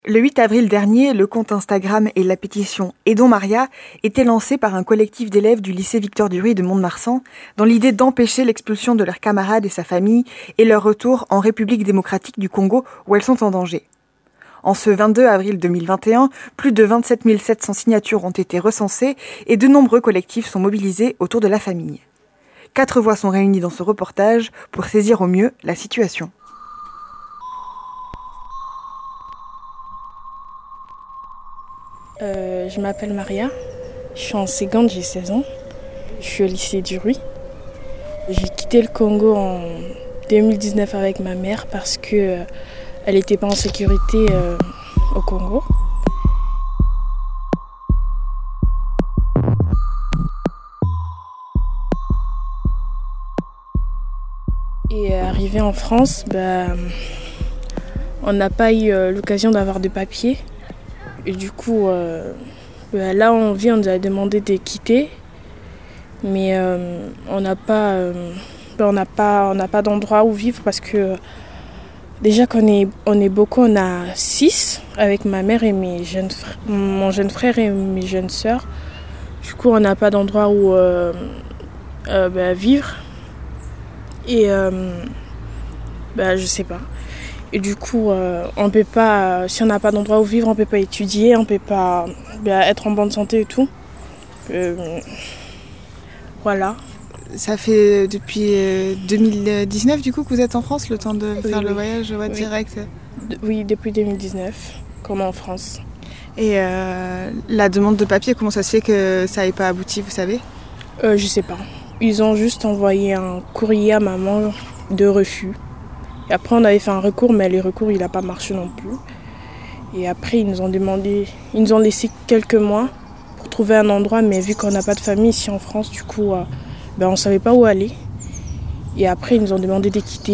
Le 8 avril dernier, le compte Instagram et la pétition Aidons Maria étaient lancés par un collectif d'élèves du lycée Victor Duruy de Mont-de-Marsan dans l'idée d'empêcher l'expulsion de leurs camarades et sa famille et leur retour en République démocratique du Congo où elles sont en danger. En ce 22 avril 2021, plus de 27 700 signatures ont été recensées et de nombreux collectifs sont mobilisés autour de la famille. 4 voix sont réunies dans ce reportage pour saisir au mieux la situation. Je m'appelle Maria, je suis en seconde, j'ai 16 ans, je suis au lycée Duruy. J'ai quitté le Congo en 2019 avec ma mère parce qu'elle n'était pas en sécurité au Congo. Et arrivé en France, on n'a pas eu l'occasion d'avoir de papiers. Et du coup, là on nous a demandé de quitter, mais on n'a pas d'endroit où vivre parce que déjà qu'on est beaucoup, on a 6 avec ma mère et mon jeune frère et mes jeunes sœurs. Du coup, on n'a pas d'endroit où vivre et je sais pas. Et du coup, on peut pas, si on n'a pas d'endroit où vivre, on peut pas étudier, on peut pas être en bonne santé et tout. Voilà. Ça fait depuis 2019 du coup que vous êtes en France, le temps de faire le voyage direct. Oui, depuis 2019 qu'on est en France. Et la demande de papier, comment ça se fait que ça n'ait pas abouti, vous savez ? Je sais pas. Ils ont juste envoyé un courrier à maman de refus. Et après, on avait fait un recours, mais le recours, il n'a pas marché non plus. Et après, ils nous ont laissé quelques mois pour trouver un endroit, mais vu qu'on n'a pas de famille ici en France, du coup, on ne savait pas où aller. Et après, ils nous ont demandé de quitter,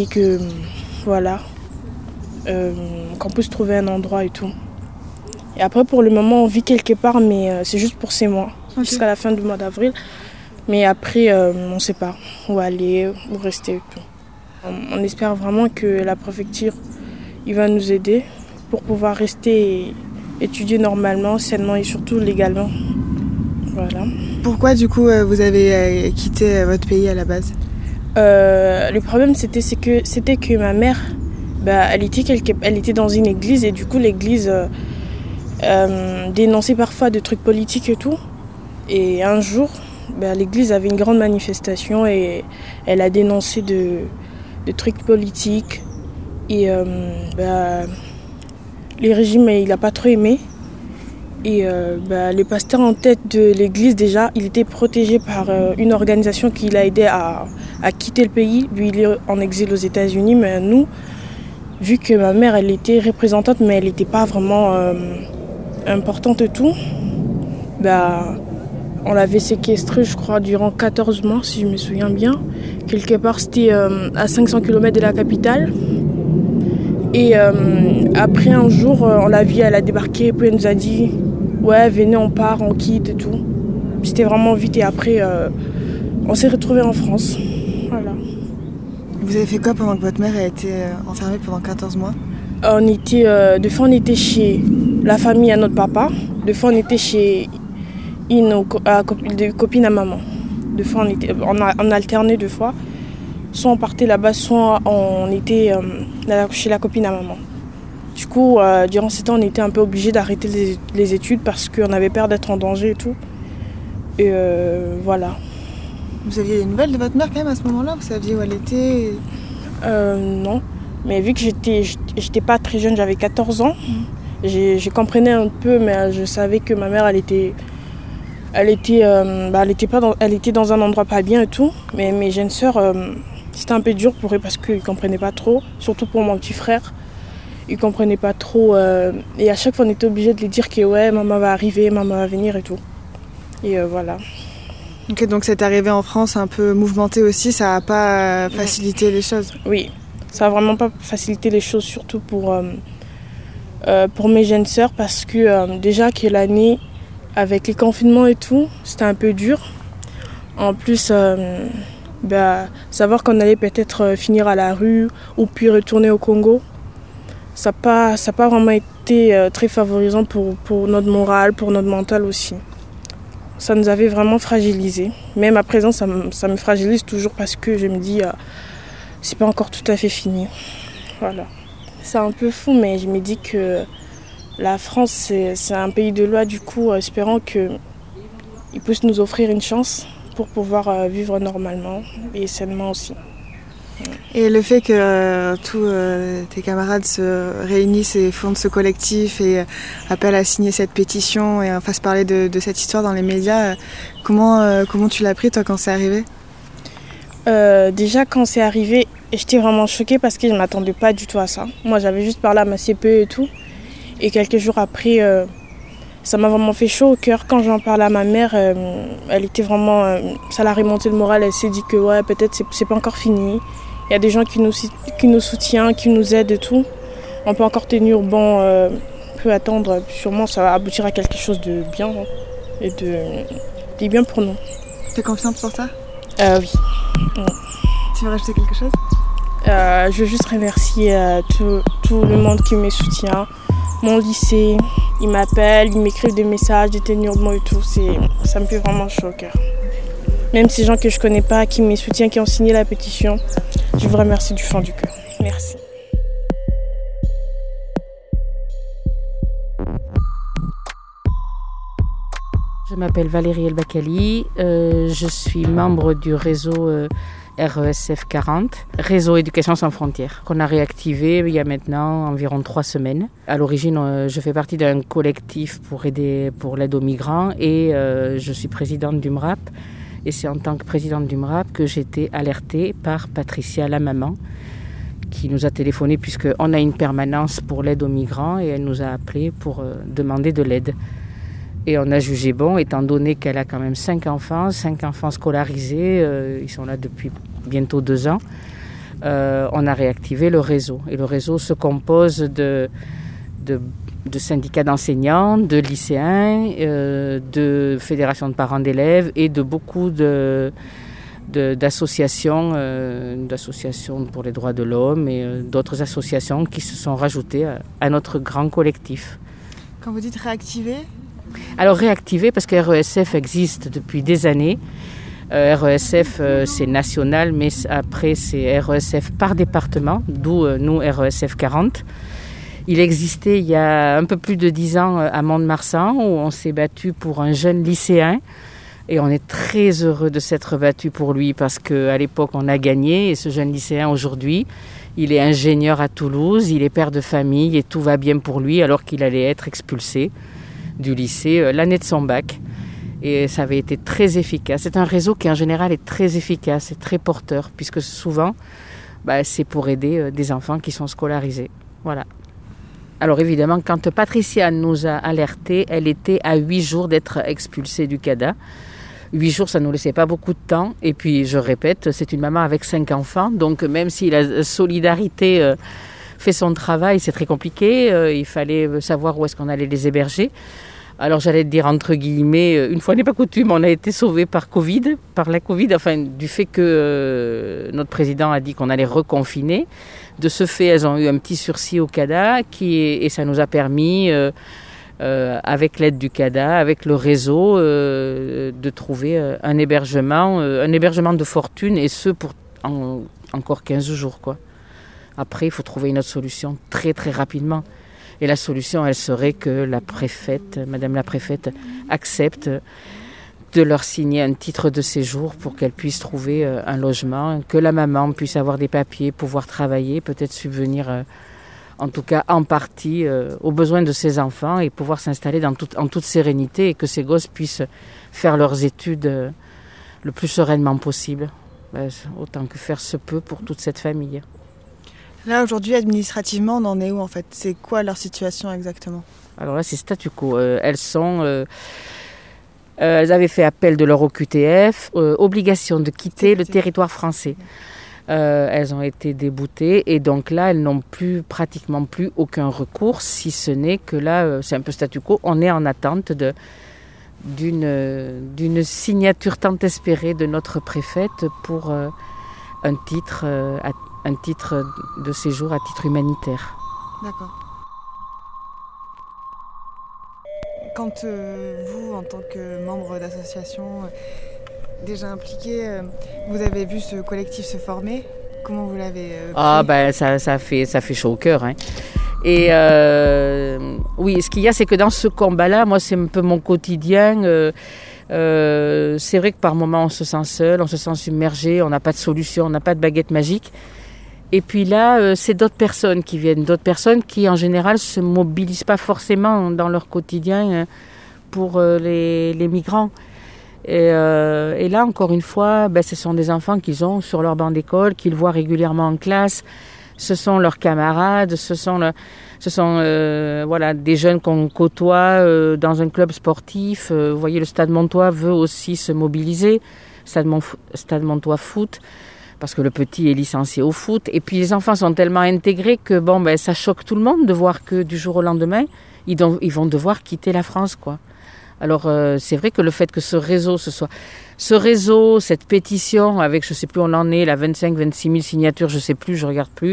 qu'on puisse trouver un endroit et tout. Et après, pour le moment, on vit quelque part, mais c'est juste pour 6 mois, jusqu'à la fin du mois d'avril. Mais après, on ne sait pas où aller, où rester et tout. On espère vraiment que la préfecture il va nous aider pour pouvoir rester et étudier normalement, sainement et surtout légalement. Voilà. Pourquoi du coup vous avez quitté votre pays à la base ? Le problème c'était que ma mère, elle était dans une église et du coup l'église dénonçait parfois des trucs politiques et tout. Et un jour, l'église avait une grande manifestation et elle a dénoncé de trucs politiques et les régimes il n'a pas trop aimé et le pasteur en tête de l'église déjà il était protégé par une organisation qui l'a aidé à quitter le pays. Lui il est en exil aux États-Unis, mais nous vu que ma mère elle était représentante mais elle n'était pas vraiment importante et tout, on l'avait séquestrée, je crois, durant 14 mois, si je me souviens bien. Quelque part, c'était à 500 km de la capitale. Et après, un jour, on l'a vue, elle a débarqué, puis elle nous a dit « Ouais, venez, on part, on quitte et tout ». C'était vraiment vite et après, on s'est retrouvés en France. Voilà. Vous avez fait quoi pendant que votre mère a été enfermée pendant 14 mois ? Deux fois, on était chez la famille à notre papa. Deux fois, on était chez une copine à maman. Deux fois, on alternait 2 fois. Soit on partait là-bas, soit on était chez la copine à maman. Du coup, durant ces temps, on était un peu obligés d'arrêter les études parce qu'on avait peur d'être en danger et tout. Et voilà. Vous aviez des nouvelles de votre mère quand même à ce moment-là ? Vous saviez où elle était ? Non. Mais vu que j'étais pas très jeune, j'avais 14 ans, je comprenais un peu, mais je savais que ma mère, elle était dans un endroit pas bien et tout. Mais mes jeunes sœurs, c'était un peu dur pour eux parce qu'ils ne comprenaient pas trop. Surtout pour mon petit frère. Ils ne comprenaient pas trop. Et à chaque fois, on était obligés de les dire que ouais, maman va arriver, maman va venir et tout. Et voilà. Ok, donc cette arrivée en France un peu mouvementée aussi, ça n'a pas facilité les choses ? Oui, ça n'a vraiment pas facilité les choses, surtout pour mes jeunes sœurs parce que déjà que l'année, avec les confinements et tout, c'était un peu dur. En plus, savoir qu'on allait peut-être finir à la rue ou puis retourner au Congo, ça n'a pas vraiment été très favorisant pour notre morale, pour notre mental aussi. Ça nous avait vraiment fragilisés. Même à présent, ça me fragilise toujours parce que je me dis c'est pas encore tout à fait fini. Voilà. C'est un peu fou, mais je me dis que la France, c'est un pays de loi, du coup, espérant qu'ils puissent nous offrir une chance pour pouvoir vivre normalement et sainement aussi. Et le fait que tous tes camarades se réunissent et fondent ce collectif et appellent à signer cette pétition et fassent parler de cette histoire dans les médias, comment tu l'as pris toi quand c'est arrivé ? Déjà quand c'est arrivé, j'étais vraiment choquée parce que je ne m'attendais pas du tout à ça. Moi j'avais juste parlé à ma CPE et tout. Et quelques jours après, ça m'a vraiment fait chaud au cœur. Quand j'en parlais à ma mère, elle était vraiment... ça l'a remonté le moral. Elle s'est dit que ouais, peut-être c'est pas encore fini. Il y a des gens qui nous soutiennent, qui nous aident et tout. On peut encore tenir bon, on peut attendre. Sûrement, ça va aboutir à quelque chose de bien et de bien pour nous. T'es confiante pour ça ? Oui. Tu veux rajouter quelque chose ? Je veux juste remercier tout le monde qui me soutient. Mon lycée, ils m'appellent, ils m'écrivent des messages, des tenus de mots et tout. Ça me fait vraiment chaud au cœur. Même ces gens que je connais pas, qui me soutiennent, qui ont signé la pétition, je vous remercie du fond du cœur. Merci. Je m'appelle Valérie El-Bakali, je suis membre du réseau RESF 40, Réseau Éducation sans frontières, qu'on a réactivé il y a maintenant environ 3 semaines. À l'origine, je fais partie d'un collectif pour l'aide aux migrants et je suis présidente du MRAP. Et c'est en tant que présidente du MRAP que j'ai été alertée par Patricia, la maman, qui nous a téléphoné puisqu'on a une permanence pour l'aide aux migrants et elle nous a appelés pour demander de l'aide. Et on a jugé bon, étant donné qu'elle a quand même 5 enfants scolarisés, ils sont là depuis bientôt 2 ans, on a réactivé le réseau. Et le réseau se compose de syndicats d'enseignants, de lycéens, de fédérations de parents d'élèves et de beaucoup d'associations pour les droits de l'homme et d'autres associations qui se sont rajoutées à notre grand collectif. Quand vous dites réactiver ? Alors réactiver parce que RESF existe depuis des années. RESF c'est national, mais après c'est RESF par département, d'où nous RESF 40. Il existait il y a un peu plus de 10 ans à Mont-de-Marsan où on s'est battu pour un jeune lycéen et on est très heureux de s'être battu pour lui parce qu'à l'époque on a gagné et ce jeune lycéen aujourd'hui il est ingénieur à Toulouse, il est père de famille et tout va bien pour lui alors qu'il allait être expulsé du lycée l'année de son bac et ça avait été très efficace. C'est un réseau qui en général est très efficace et très porteur puisque souvent c'est pour aider des enfants qui sont scolarisés. Voilà. Alors évidemment, quand Patricia nous a alertés, elle était à 8 jours d'être expulsée du CADA. 8 jours, ça ne nous laissait pas beaucoup de temps. Et puis, je répète, c'est une maman avec 5 enfants. Donc, même si la solidarité fait son travail, c'est très compliqué. Il fallait savoir où est-ce qu'on allait les héberger. Alors, j'allais te dire, entre guillemets, une fois n'est pas coutume, on a été sauvés par la Covid, enfin, du fait que notre président a dit qu'on allait reconfiner. De ce fait, elles ont eu un petit sursis au CADA et ça nous a permis, avec l'aide du CADA, avec le réseau, de trouver un hébergement de fortune et ce pour encore 15 jours, quoi. Après, il faut trouver une autre solution très très rapidement. Et la solution, elle serait que Madame la préfète, accepte de leur signer un titre de séjour pour qu'elles puissent trouver un logement, que la maman puisse avoir des papiers, pouvoir travailler, peut-être subvenir, en tout cas en partie, aux besoins de ses enfants et pouvoir s'installer en toute sérénité et que ces gosses puissent faire leurs études le plus sereinement possible, autant que faire se peut pour toute cette famille. Là, aujourd'hui, administrativement, on en est où en fait ? C'est quoi leur situation exactement ? Alors là, c'est statu quo. Elles avaient fait appel de leur OQTF, obligation de quitter le territoire français. Elles ont été déboutées et donc là, elles n'ont pratiquement plus aucun recours, si ce n'est que là, c'est un peu statu quo. On est en attente d'une signature tant espérée de notre préfète pour un titre de séjour à titre humanitaire. D'accord. Quand vous, en tant que membre d'association déjà impliqué, vous avez vu ce collectif se former, comment vous l'avez pris? Ça fait chaud au cœur. Hein. Et oui, ce qu'il y a, c'est que dans ce combat-là, moi, c'est un peu mon quotidien. C'est vrai que par moments, on se sent seul, on se sent submergé, on n'a pas de solution, on n'a pas de baguette magique. Et puis là, c'est d'autres personnes qui viennent, d'autres personnes qui, en général, ne se mobilisent pas forcément dans leur quotidien pour les migrants. Et là, encore une fois, ce sont des enfants qu'ils ont sur leur banc d'école, qu'ils voient régulièrement en classe. Ce sont leurs camarades, ce sont des jeunes qu'on côtoie dans un club sportif. Vous voyez, le Stade Montois veut aussi se mobiliser, Stade Montois Foot, parce que le petit est licencié au foot. Et puis les enfants sont tellement intégrés que ça choque tout le monde de voir que du jour au lendemain, ils vont devoir quitter la France, quoi. Alors c'est vrai que le fait que ce réseau, cette pétition avec, je ne sais plus où on en est, la 25-26 000 signatures, je ne sais plus, je ne regarde plus,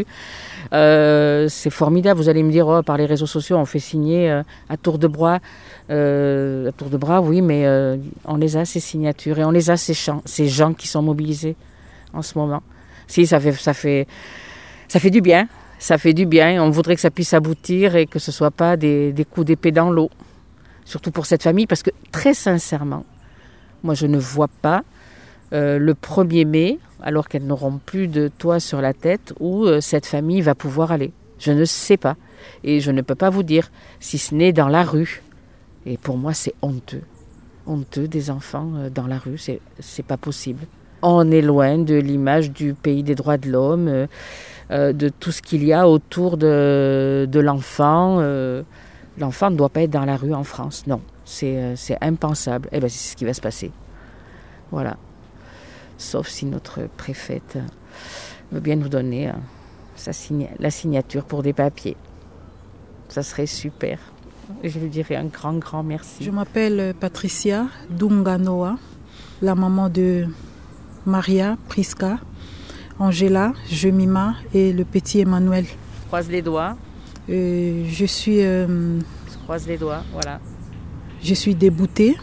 c'est formidable. Vous allez me dire, par les réseaux sociaux, on fait signer à tour de bras. À tour de bras, oui, mais on les a, ces signatures, et on les a, ces gens qui sont mobilisés en ce moment. Si, ça fait du bien. Ça fait du bien. On voudrait que ça puisse aboutir et que ce ne soit pas des coups d'épée dans l'eau. Surtout pour cette famille, parce que très sincèrement, moi je ne vois pas le 1er mai, alors qu'elles n'auront plus de toit sur la tête, où cette famille va pouvoir aller. Je ne sais pas. Et je ne peux pas vous dire, si ce n'est dans la rue. Et pour moi, c'est honteux. Honteux des enfants dans la rue, c'est pas possible. On est loin de l'image du pays des droits de l'homme, de tout ce qu'il y a autour de l'enfant. L'enfant ne doit pas être dans la rue en France, non. C'est impensable. C'est ce qui va se passer. Voilà. Sauf si notre préfète veut bien nous donner la signature pour des papiers. Ça serait super. Je lui dirais un grand, grand merci. Je m'appelle Patricia Dunganoa, la maman de Maria, Priska, Angela, Jemima et le petit Emmanuel. Croise les doigts. Je suis... croise les doigts, voilà. Je suis déboutée.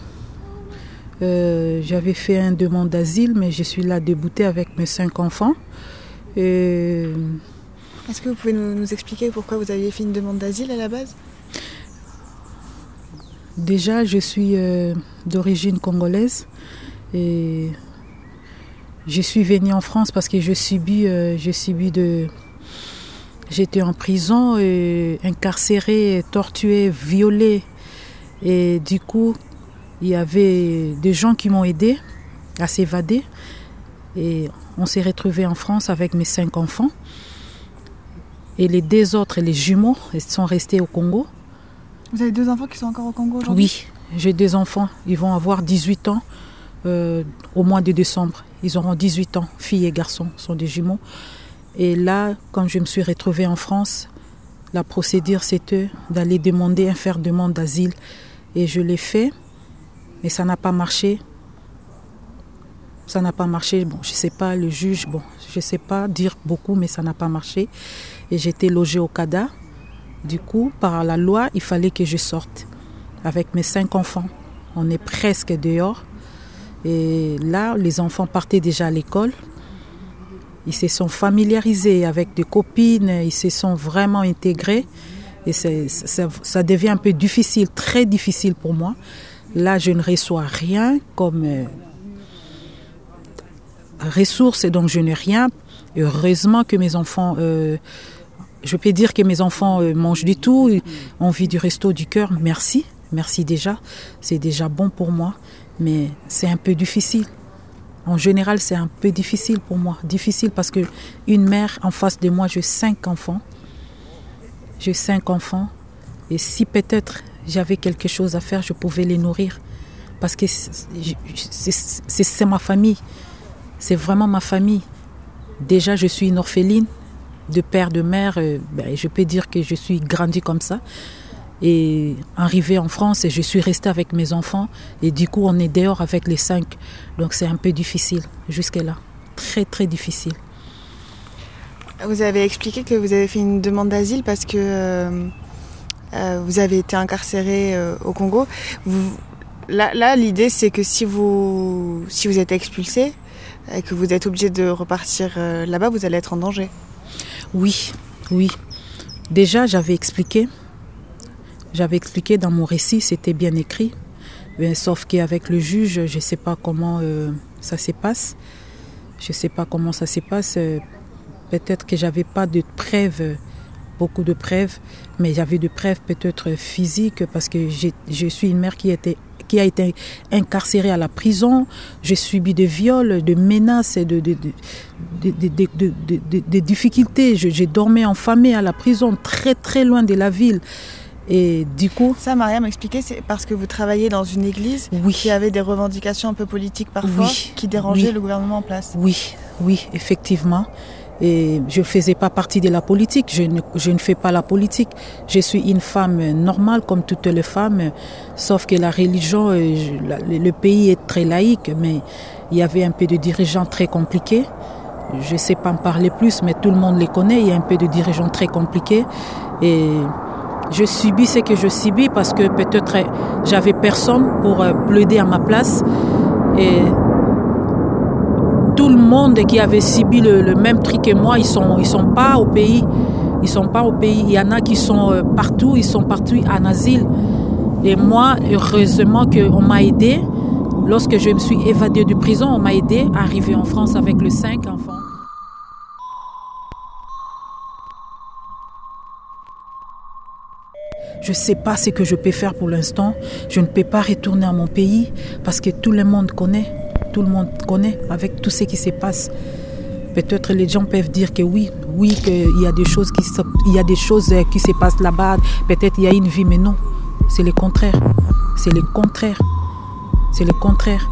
J'avais fait une demande d'asile, mais je suis là déboutée avec mes 5 enfants. Est-ce que vous pouvez nous expliquer pourquoi vous aviez fait une demande d'asile à la base ? Déjà, je suis d'origine congolaise et je suis venue en France parce que j'étais en prison, incarcérée, torturée, violée. Et du coup, il y avait des gens qui m'ont aidée à s'évader. Et on s'est retrouvés en France avec mes 5 enfants. Et les 2 autres, les jumeaux, ils sont restés au Congo. Vous avez 2 enfants qui sont encore au Congo aujourd'hui ? Oui, j'ai 2 enfants. Ils vont avoir 18 ans au mois de décembre. Ils auront 18 ans, filles et garçons, sont des jumeaux. Et là, quand je me suis retrouvée en France, la procédure c'était d'aller faire demande d'asile. Et je l'ai fait, mais ça n'a pas marché. Ça n'a pas marché. Bon, je ne sais pas, le juge, je ne sais pas dire beaucoup, mais ça n'a pas marché. Et j'étais logée au CADA. Du coup, par la loi, il fallait que je sorte avec mes 5 enfants. On est presque dehors. Et là, les enfants partaient déjà à l'école. Ils se sont familiarisés avec des copines, ils se sont vraiment intégrés. Et ça devient un peu difficile, très difficile pour moi. Là, je ne reçois rien comme ressources, donc je n'ai rien. Et heureusement que mes enfants, je peux dire que mes enfants mangent du tout, ont envie du resto du cœur. Merci déjà, c'est déjà bon pour moi, mais c'est un peu difficile. En général, c'est un peu difficile pour moi. Difficile parce qu'une mère en face de moi, j'ai 5 enfants. J'ai 5 enfants. Et si peut-être j'avais quelque chose à faire, je pouvais les nourrir. Parce que c'est ma famille. C'est vraiment ma famille. Déjà, je suis une orpheline de père, de mère. Je peux dire que je suis grandie comme ça. Et arrivée en France, je suis restée avec mes enfants. Et du coup, on est dehors avec les 5. Donc c'est un peu difficile jusque-là. Très, très difficile. Vous avez expliqué que vous avez fait une demande d'asile parce que vous avez été incarcéré au Congo. Là, l'idée, c'est que si vous êtes expulsé et que vous êtes obligé de repartir là-bas, vous allez être en danger. Oui. Déjà, j'avais expliqué dans mon récit, c'était bien écrit. Mais sauf qu'avec le juge, je ne sais pas comment ça se passe. Peut-être que j'avais pas de preuves, beaucoup de preuves, mais j'avais de preuves peut-être physiques parce que je suis une mère qui a été incarcérée à la prison. J'ai subi des viols, de menaces, des difficultés. Je dormais enfamée à la prison, très très loin de la ville. Et du coup... Ça, Maria m'expliquait, c'est parce que vous travaillez dans une église qui avait des revendications un peu politiques parfois, qui dérangeaient le gouvernement en place. Oui, effectivement. Et je ne faisais pas partie de la politique, je ne fais pas la politique. Je suis une femme normale comme toutes les femmes, sauf que la religion, le pays est très laïque, mais il y avait un peu de dirigeants très compliqués. Je ne sais pas en parler plus, mais tout le monde les connaît, il y a un peu de dirigeants très compliqués. Et je subis ce que je subis parce que peut-être j'avais personne pour plaider à ma place. Et tout le monde qui avait subi le même truc que moi, ils sont pas au pays. Ils sont pas au pays. Il y en a qui sont partout, ils sont partout en asile. Et moi, heureusement qu'on m'a aidé. Lorsque je me suis évadée de prison, on m'a aidé à arriver en France avec les 5 enfants. Je ne sais pas ce que je peux faire pour l'instant. Je ne peux pas retourner à mon pays parce que tout le monde connaît. Tout le monde connaît avec tout ce qui se passe. Peut-être les gens peuvent dire que oui, qu'il y a des choses qui se passent là-bas. Peut-être il y a une vie, mais non. C'est le contraire. C'est le contraire. C'est le contraire.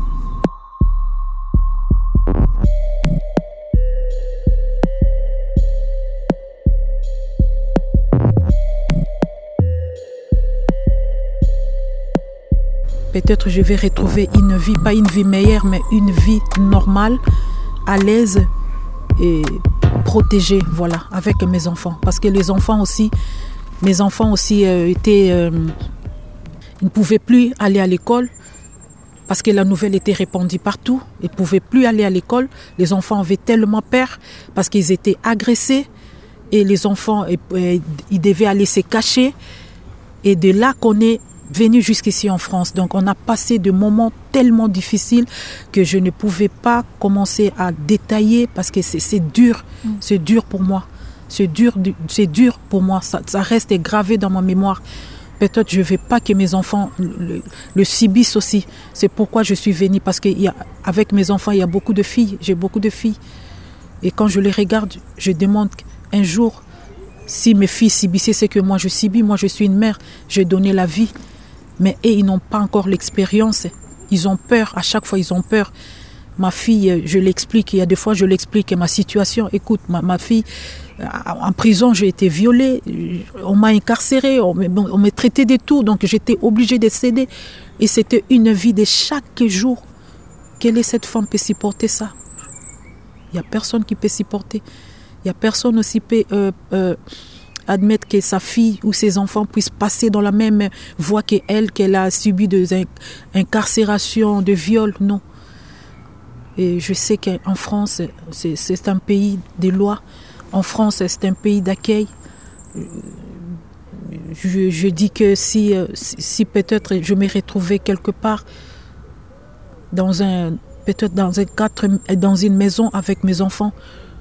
Peut-être je vais retrouver une vie, pas une vie meilleure, mais une vie normale, à l'aise et protégée, voilà, avec mes enfants. Parce que mes enfants aussi étaient... ils ne pouvaient plus aller à l'école parce que la nouvelle était répandue partout. Ils ne pouvaient plus aller à l'école. Les enfants avaient tellement peur parce qu'ils étaient agressés. Et les enfants, ils devaient aller se cacher. Et de là qu'on est venu jusqu'ici en France. Donc on a passé des moments tellement difficiles que je ne pouvais pas commencer à détailler parce que c'est dur. C'est dur pour moi. C'est dur pour moi. Ça reste gravé dans ma mémoire. Peut-être je ne veux pas que mes enfants le subissent aussi. C'est pourquoi je suis venue. Parce qu'avec mes enfants, il y a beaucoup de filles. J'ai beaucoup de filles. Et quand je les regarde, je demande un jour si mes filles subissaient ce que moi je subis. Moi, je suis une mère. J'ai donné la vie. Mais eux, ils n'ont pas encore l'expérience. Ils ont peur. À chaque fois, ils ont peur. Ma fille, je l'explique. Il y a des fois, je l'explique ma situation. Écoute, ma fille, en prison, j'ai été violée. On m'a incarcérée. On m'a traité de tout. Donc, j'étais obligée de céder. Et c'était une vie de chaque jour. Quelle est cette femme qui peut supporter ça? Il n'y a personne qui peut supporter. Il n'y a personne aussi qui peut... admettre que sa fille ou ses enfants puissent passer dans la même voie qu'elle a subi des incarcérations, de viols, non. Et je sais qu'en France, c'est un pays de lois. En France, c'est un pays d'accueil. Je dis que si peut-être je me retrouvais quelque part dans une maison avec mes enfants,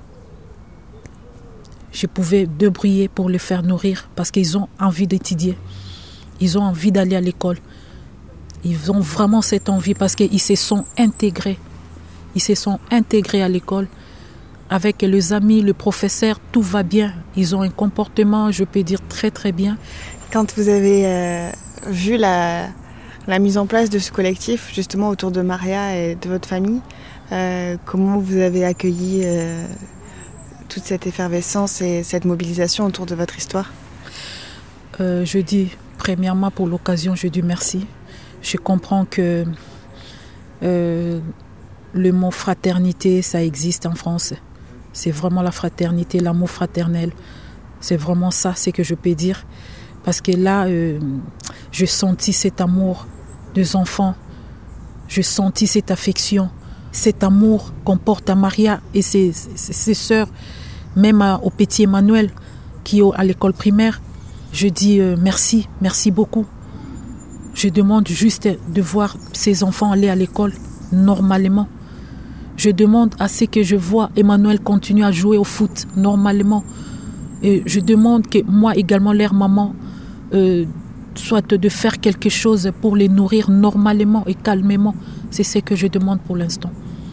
je pouvais débrouiller pour les faire nourrir parce qu'ils ont envie d'étudier. Ils ont envie d'aller à l'école. Ils ont vraiment cette envie parce qu'ils se sont intégrés. Ils se sont intégrés à l'école. Avec les amis, le professeur, tout va bien. Ils ont un comportement, je peux dire, très très bien. Quand vous avez vu la mise en place de ce collectif, justement autour de Maria et de votre famille, comment vous avez accueilli toute cette effervescence et cette mobilisation autour de votre histoire? Je dis, premièrement, pour l'occasion, je dis merci. Je comprends que le mot fraternité, ça existe en France. C'est vraiment la fraternité, l'amour fraternel. C'est vraiment ça, c'est que je peux dire. Parce que là, je sentis cet amour des enfants. Je sentis cette affection, cet amour qu'on porte à Maria et ses sœurs, même au petit Emmanuel qui est à l'école primaire. Je dis merci beaucoup. Je demande juste de voir ces enfants aller à l'école normalement. Je demande à ce que je vois Emmanuel continuer à jouer au foot normalement. Et je demande que moi également, leur maman, soit de faire quelque chose pour les nourrir normalement et calmement. C'est ce que je demande pour l'instant.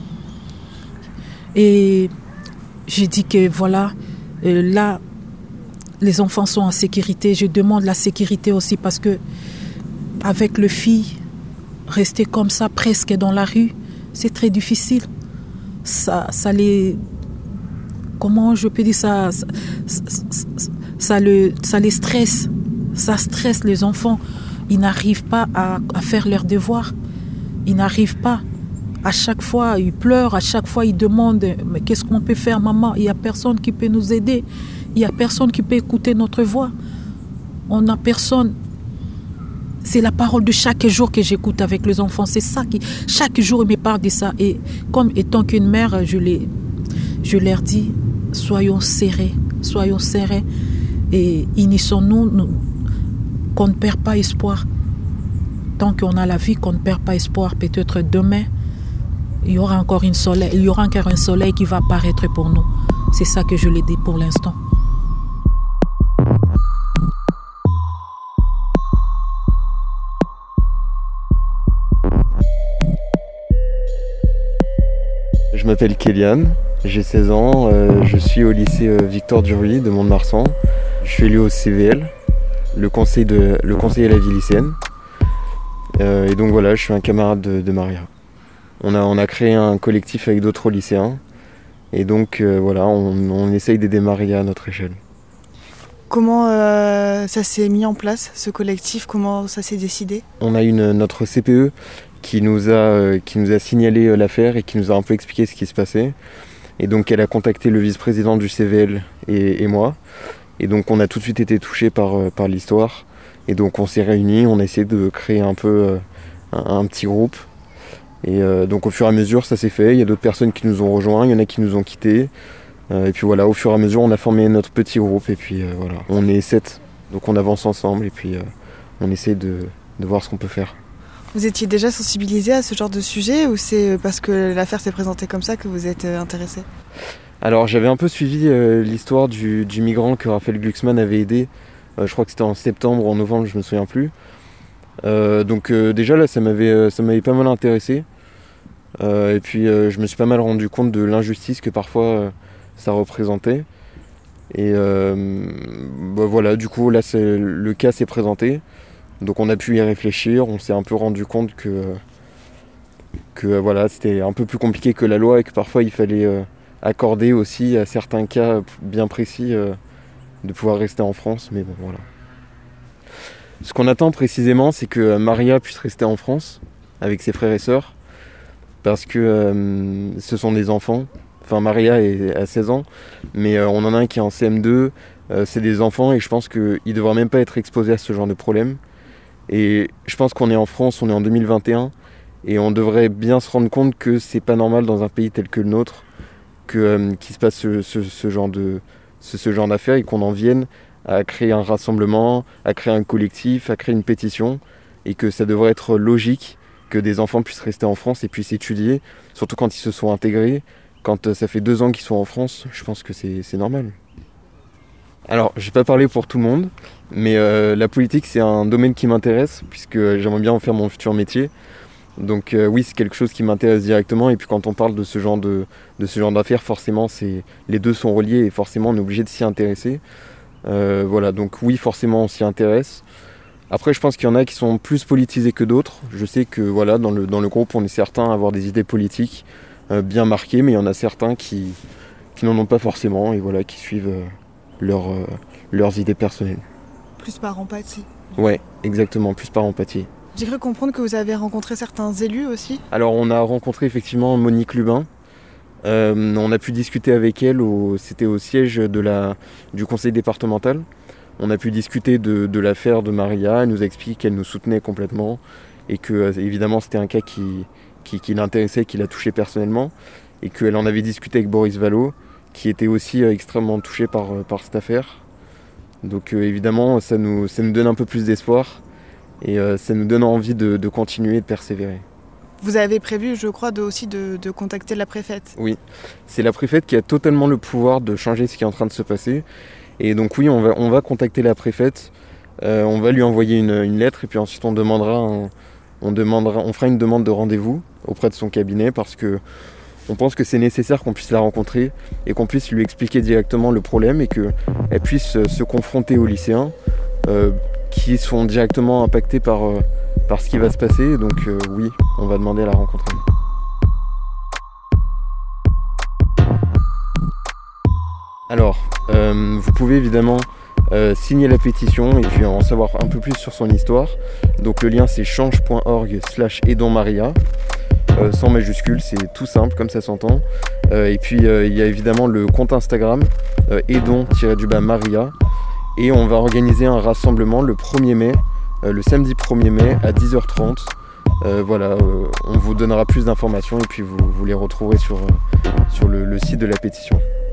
Et j'ai dit que voilà, là, les enfants sont en sécurité. Je demande la sécurité aussi parce que avec les filles, rester comme ça presque dans la rue, c'est très difficile. Ça les... Comment je peux dire ça? Ça les stresse. Ça stresse les enfants. Ils n'arrivent pas à faire leurs devoirs. Ils n'arrivent pas. À chaque fois, ils pleurent. À chaque fois, ils demandent « Mais qu'est-ce qu'on peut faire, maman ?» Il n'y a personne qui peut nous aider. Il n'y a personne qui peut écouter notre voix. On n'a personne. C'est la parole de chaque jour que j'écoute avec les enfants. C'est ça qui... Chaque jour, ils me parlent de ça. Et comme étant qu'une mère, je leur dis « Soyons serrés. Soyons serrés. Et unissons-nous. Qu'on ne perd pas espoir. Tant qu'on a la vie, qu'on ne perd pas espoir. Peut-être demain, il y aura encore un soleil qui va apparaître pour nous. C'est ça que je l'ai dit pour l'instant. Je m'appelle Kéliane, j'ai 16 ans, je suis au lycée Victor Duruy de Mont-de-Marsan. Je suis élu au CVL, le conseil à la vie lycéenne. Et donc voilà, je suis un camarade de Maria. On a créé un collectif avec d'autres lycéens. Et donc voilà, on essaye d'aider Maria à notre échelle. Comment ça s'est mis en place, ce collectif? Comment ça s'est décidé? On a eu notre CPE qui nous a signalé l'affaire et qui nous a un peu expliqué ce qui se passait. Et donc elle a contacté le vice-président du CVL et moi. Et donc on a tout de suite été touchés par l'histoire. Et donc on s'est réunis, on a essayé de créer un peu un petit groupe. Et donc au fur et à mesure ça s'est fait. Il y a d'autres personnes qui nous ont rejoints, il y en a qui nous ont quittés. Et puis voilà, au fur et à mesure on a formé notre petit groupe. Et puis voilà, on est 7. Donc on avance ensemble et puis on essaie de voir ce qu'on peut faire. Vous étiez déjà sensibilisé à ce genre de sujet ou c'est parce que l'affaire s'est présentée comme ça que vous êtes intéressé? Alors j'avais un peu suivi l'histoire du migrant que Raphaël Glucksmann avait aidé. Je crois que c'était en septembre ou en novembre, je me souviens plus. Donc déjà là ça m'avait pas mal intéressé. Et puis je me suis pas mal rendu compte de l'injustice que parfois ça représentait. Et voilà, du coup là le cas s'est présenté. Donc on a pu y réfléchir, on s'est un peu rendu compte que voilà, c'était un peu plus compliqué que la loi et que parfois il fallait accorder aussi à certains cas bien précis de pouvoir rester en France, mais bon voilà. Ce qu'on attend précisément, c'est que Maria puisse rester en France avec ses frères et sœurs, parce que ce sont des enfants. Enfin, Maria a 16 ans, mais on en a un qui est en CM2, c'est des enfants et je pense qu'ils ne devraient même pas être exposés à ce genre de problème. Et je pense qu'on est en France, on est en 2021, et on devrait bien se rendre compte que c'est pas normal dans un pays tel que le nôtre qu'il se passe ce genre d'affaires et qu'on en vienne à créer un rassemblement, à créer un collectif, à créer une pétition, et que ça devrait être logique que des enfants puissent rester en France et puissent étudier, surtout quand ils se sont intégrés, quand ça fait 2 ans qu'ils sont en France, je pense que c'est normal. Alors, je vais pas parler pour tout le monde, mais la politique c'est un domaine qui m'intéresse, puisque j'aimerais bien en faire mon futur métier. Donc oui, c'est quelque chose qui m'intéresse directement, et puis quand on parle de ce genre d'affaires, forcément les deux sont reliés et forcément on est obligé de s'y intéresser. Voilà, donc oui, forcément on s'y intéresse. Après, je pense qu'il y en a qui sont plus politisés que d'autres. Je sais que voilà, dans le groupe, on est certains à avoir des idées politiques bien marquées, mais il y en a certains qui n'en ont pas forcément, et voilà, qui suivent leurs idées personnelles. Plus par empathie. Ouais, exactement, plus par empathie. J'ai cru comprendre que vous avez rencontré certains élus aussi. Alors on a rencontré effectivement Monique Lubin. On a pu discuter avec elle, c'était au siège du conseil départemental. On a pu discuter de l'affaire de Maria. Elle nous a expliqué qu'elle nous soutenait complètement et que évidemment c'était un cas qui l'intéressait, qui l'a touché personnellement, et qu'elle en avait discuté avec Boris Vallaud, qui était aussi extrêmement touché par cette affaire. Donc évidemment ça nous donne un peu plus d'espoir et ça nous donne envie de continuer, de persévérer. Vous avez prévu, je crois, aussi de contacter la préfète. Oui, c'est la préfète qui a totalement le pouvoir de changer ce qui est en train de se passer. Et donc oui, on va contacter la préfète, on va lui envoyer une lettre et puis ensuite on fera une demande de rendez-vous auprès de son cabinet parce que on pense que c'est nécessaire qu'on puisse la rencontrer et qu'on puisse lui expliquer directement le problème et qu'elle puisse se confronter aux lycéens qui sont directement impactés par ce qui va se passer. Donc oui, on va demander à la rencontrer. Alors, vous pouvez évidemment signer la pétition et puis en savoir un peu plus sur son histoire. Donc le lien c'est change.org/aidonsmaria. Sans majuscule, c'est tout simple comme ça s'entend. Et puis il y a évidemment le compte Instagram aidons-maria. Et on va organiser un rassemblement le 1er mai, le samedi 1er mai à 10h30. On vous donnera plus d'informations et puis vous les retrouverez sur le site de la pétition.